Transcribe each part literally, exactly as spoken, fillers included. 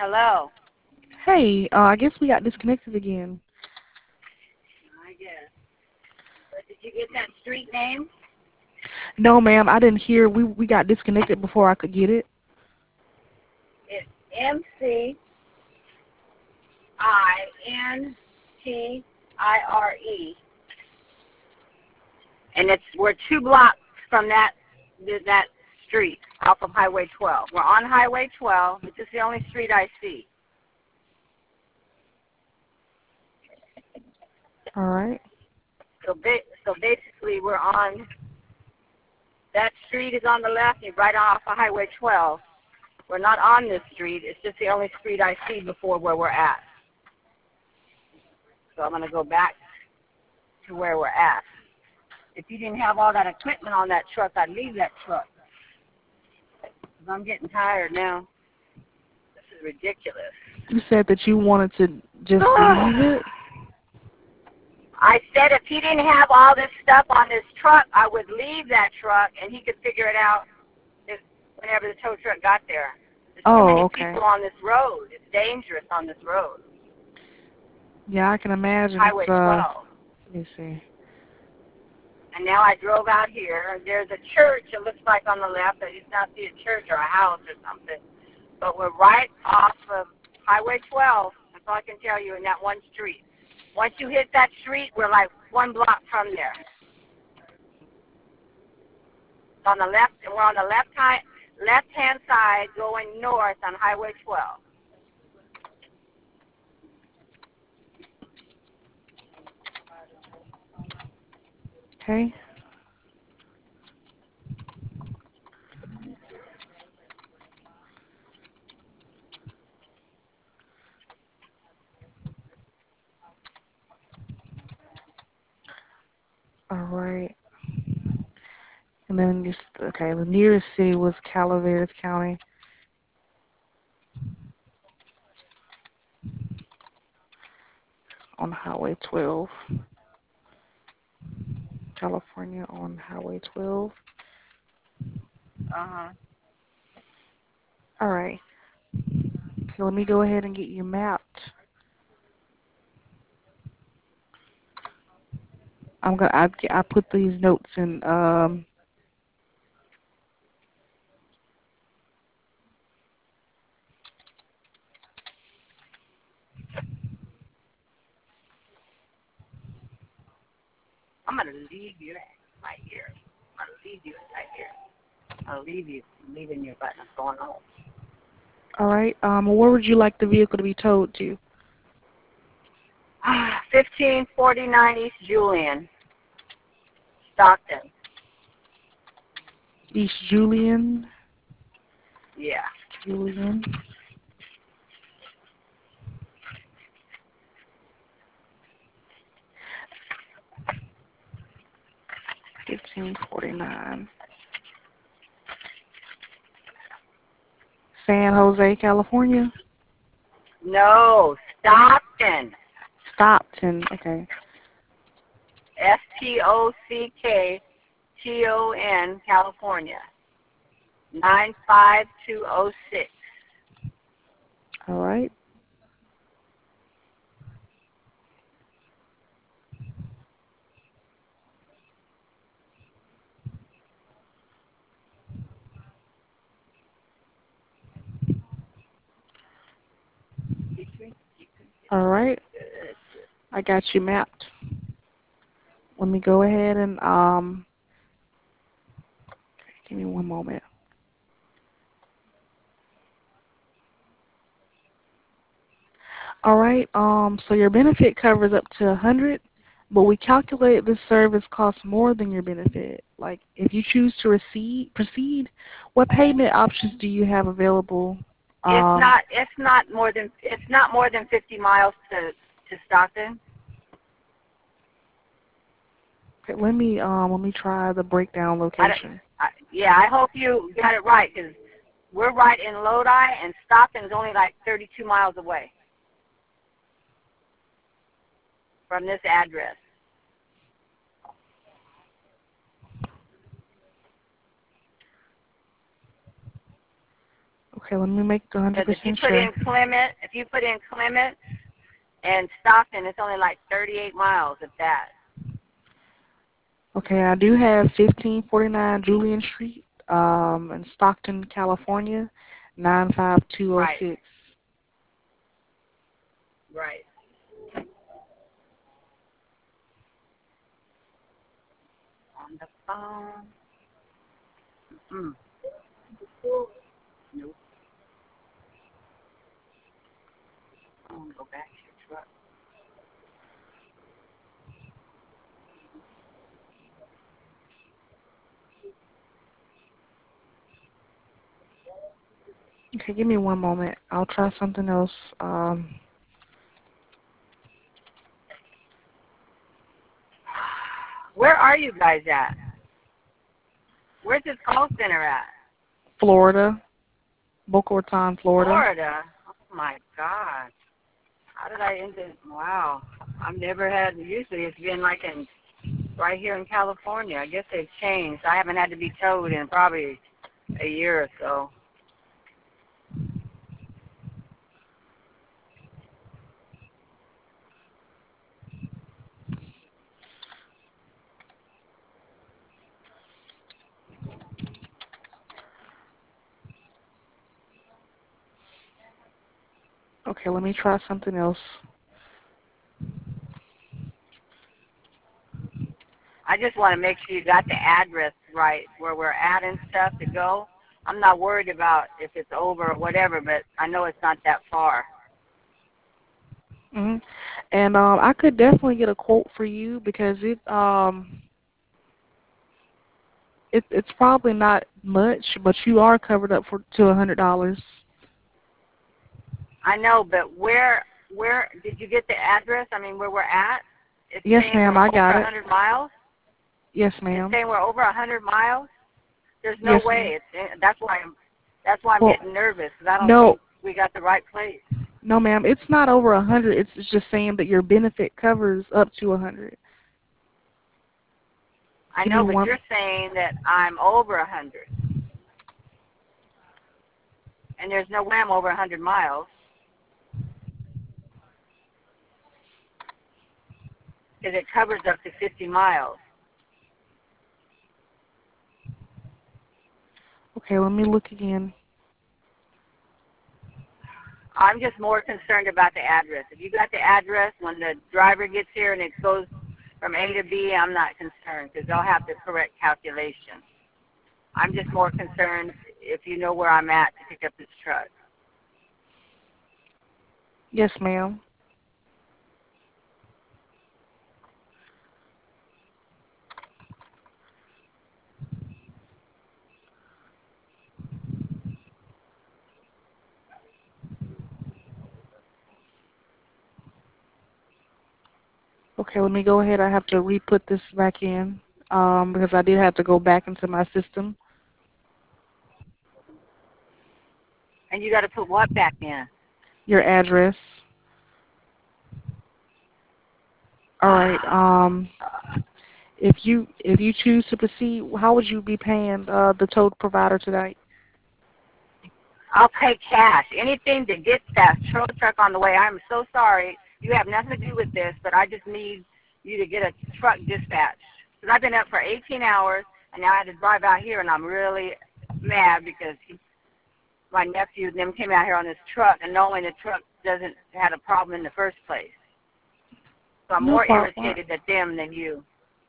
Hello. Hey, uh, I guess we got disconnected again. I guess. But did you get that street name? No, ma'am, I didn't hear. We we got disconnected before I could get it. It's M C I N T I R E, and it's we're two blocks from that that street off of Highway twelve. We're on Highway twelve. This is the only street I see. All right. So ba- so basically, we're on that street is on the left. You're right off of Highway twelve. We're not on this street. It's just the only street I see before where we're at. So I'm going to go back to where we're at. If you didn't have all that equipment on that truck, I'd leave that truck. Because I'm getting tired now. This is ridiculous. You said that you wanted to just leave it. I said if he didn't have all this stuff on this truck, I would leave that truck and he could figure it out if, whenever the tow truck got there. There's too Oh, many okay. people on this road. It's dangerous on this road. Yeah, I can imagine. Highway It's, uh, twelve. let me see. And now I drove out here. There's a church, it looks like on the left. I did not see a church or a house or something. But we're right off of Highway twelve. That's all I can tell you in that one street. Once you hit that street, we're like one block from there. It's on the left, and we're on the left hand, left-hand side going north on Highway twelve. Okay. All right. And then just, okay, the nearest city was Calaveras County on Highway twelve. California on Highway twelve. Uh-huh. All right. Okay, let me go ahead and get you mapped. I'm gonna. I, I put these notes in. Um. I'm going to leave you right here. I'm going to leave you right here. I'll leave you. I'm leaving you, but I'm going home. All right. Um. Where would you like the vehicle to be towed to? fifteen forty-nine East Julian, Stockton. East Julian. Yeah. Julian. Fifteen forty-nine. San Jose, California. No, Stockton. Stockton. Okay. S T O C K T O N, California. nine five two oh six. All right. All right. I got you mapped. Let me go ahead and um. Give me one moment. All right. Um. So your benefit covers up to a hundred, but we calculate this service costs more than your benefit. Like if you choose to receive, proceed, what payment options do you have available? It's Um. not. It's not more than. It's not more than fifty miles to to Stockton. Okay, let me um. Let me try the breakdown I don't, location. I, yeah, I hope you got it right because we're right in Lodi and Stockton's only like thirty-two miles away from this address. Okay, let me make one hundred Because if you percent put sure. in Clement, if you put in Clement and Stockton, it's only like thirty-eight miles at that. Okay, I do have fifteen forty-nine Julian Street, um, in Stockton, California, nine five two zero Right, six. right. On the phone. Mm. Nope. I'm going to go back to your truck. Okay, give me one moment. I'll try something else. Um, Where are you guys at? Where's this call center at? Florida, Boca Raton, Florida. Florida. Oh my God. How did I end it? Wow. I've never had, usually it's been like in, right here in California. I guess they've changed. I haven't had to be towed in probably a year or so. Okay, let me try something else. I just want to make sure you got the address right where we're at and stuff to go. I'm not worried about if it's over or whatever, but I know it's not that far. hmm And um, I could definitely get a quote for you because it um it it's probably not much, but you are covered up for to a hundred dollars. I know, but where where did you get the address? I mean, where we're at? It's Yes, saying ma'am, we're I over got a it. hundred miles. Yes, It's ma'am. saying we're over a hundred miles. There's no Yes, ma'am. way. It's that's why I'm that's why I'm Well, getting nervous because I don't no, think we got the right place. no, ma'am. It's not over a hundred. It's it's just saying that your benefit covers up to a hundred. I Give me know, but one. you're saying that I'm over a hundred, and there's no way I'm over a hundred miles because it covers up to fifty miles. Okay, let me look again. I'm just more concerned about the address. If you got the address when the driver gets here and it goes from A to B, I'm not concerned because they'll have the correct calculation. I'm just more concerned if you know where I'm at to pick up this truck. Yes, ma'am. Okay, let me go ahead. I have to re-put this back in um, because I did have to go back into my system. And you got to put what back in? Your address. All right. Um, if you if you choose to proceed, how would you be paying uh, the tow provider tonight? I'll pay cash. Anything to get that tow truck on the way. I'm so sorry. You have nothing to do with this, but I just need you to get a truck dispatched. Because I've been up for eighteen hours, and now I had to drive out here, and I'm really mad because he, my nephew and them came out here on this truck, and knowing the truck doesn't had a problem in the first place. So I'm No more problem. irritated at them than you.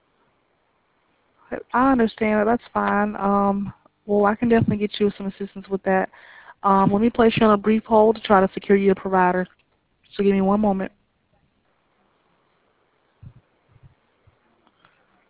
I understand that. That's fine. Um, well, I can definitely get you some assistance with that. Um, let me place you on a brief hold to try to secure you a provider. So give me one moment.